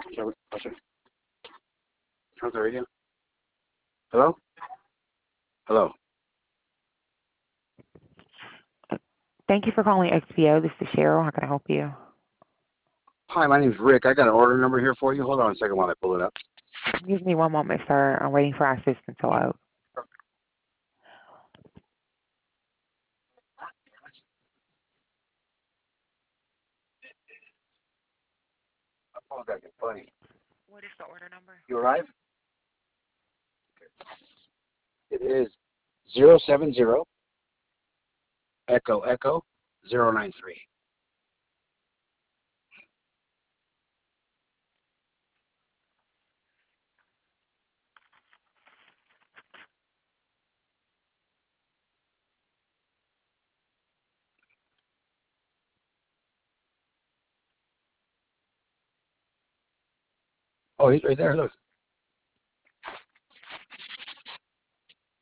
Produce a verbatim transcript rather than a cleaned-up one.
Shall we? Question? Turn off the radio. Hello? Hello. Thank you for calling X P O. This is Cheryl. How can I help you? Hi, my name's Rick. I got an order number here for you. Hold on a second while I pull it up. Give me one moment, sir. I'm waiting for our assistant to load. Oh, gotta get funny. What is the order number? You arrive? It is zero seven zero Echo Echo zero nine three. Oh, he's right there. Look.